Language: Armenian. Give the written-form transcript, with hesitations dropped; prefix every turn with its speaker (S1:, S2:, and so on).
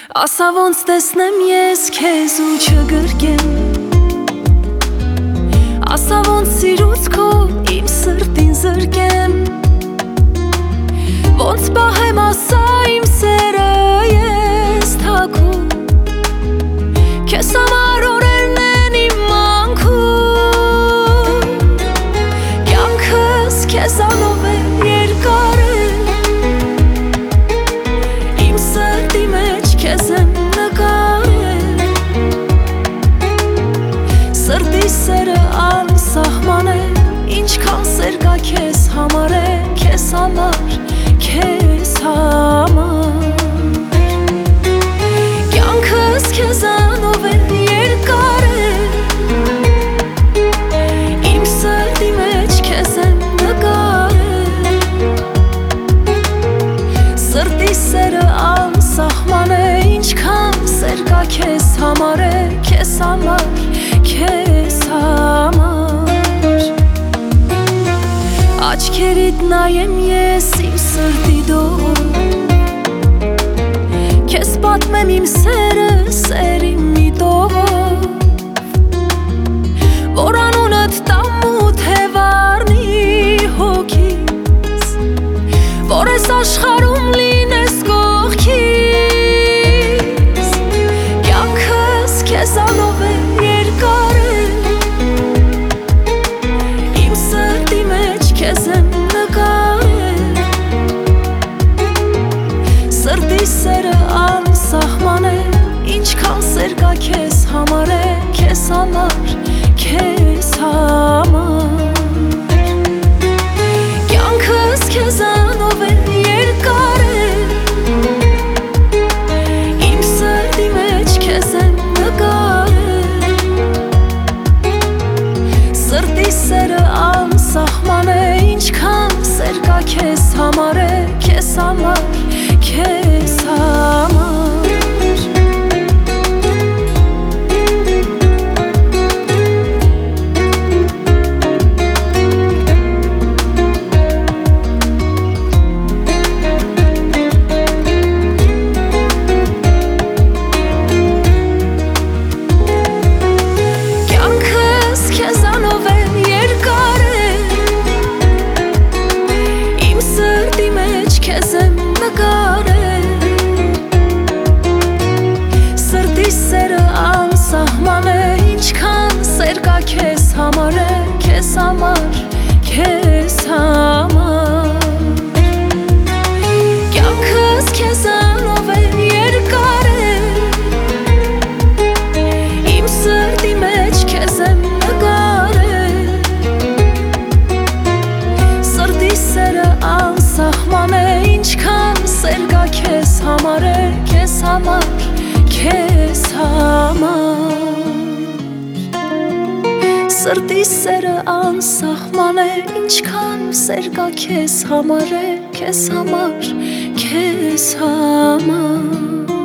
S1: Ասա ոնց տեսնեմ ես քեզ ու չգրկեմ, ասա ոնց սիրուց քո իմ սրտին զրկեմ, ոնց պահեմ ասա իմ սերը ես թաքուն, քեզ համար օրերն են իմ մանքում, կյանքս քեզանով է երկար է, իմ սրտի մեջ քեզ եմ նկարել, սրտի սերը անսահման է, ինչքան սեր կա քեզ համար է, քեզ համար, քեզ համար, կյանքս քեզանով է երկար է, իմ սրտի մեջ քեզ եմ նկարել, սրտի սերը անսահման է, ինչքան սեր կա քեզ համար է, քեզ համար, քեզ համար, աչքերիդ նայեմ ես իմ սրտի դող, քեզ պատմեմ իմ սերը, սերի միտով, որ անունդ տամուտ հևարնի հոգիս, որ ես աշխարում լինես կողքիս, կյանքս քեզանով է երկար է, իմ սրտի մեջ քեզ եմ նկարել, սրտի սերը անսահման է, ինչքան սեր կա քեզ համար է, քեզ համար, քեզ համար, կյանքս քեզանով է երկար է, իմ սրտի մեջ քեզ եմ նկարել, սրտի սերը անսահման է, ինչքան սեր կա քեզ համար է, քեզ համար, քեզ համար, կյանքս քեզանով է երկար է, իմ սրտի մեջ քեզ եմ նկարել, սրտի սերը անսահման է, ինչքան սեր կա քեզ համար է, քեզ համար, քեզ համար, կյանքս քեզանով է երկար է, իմ սրտի մեջ քեզ եմ նկարել, սրտի սերը անսահման է, ինչքան սեր կա քեզ համար է, քեզ համար, քեզ համար, սրտի սերը անսահման է, ինչքան սեր կա քեզ համար է, քեզ համար, քեզ համար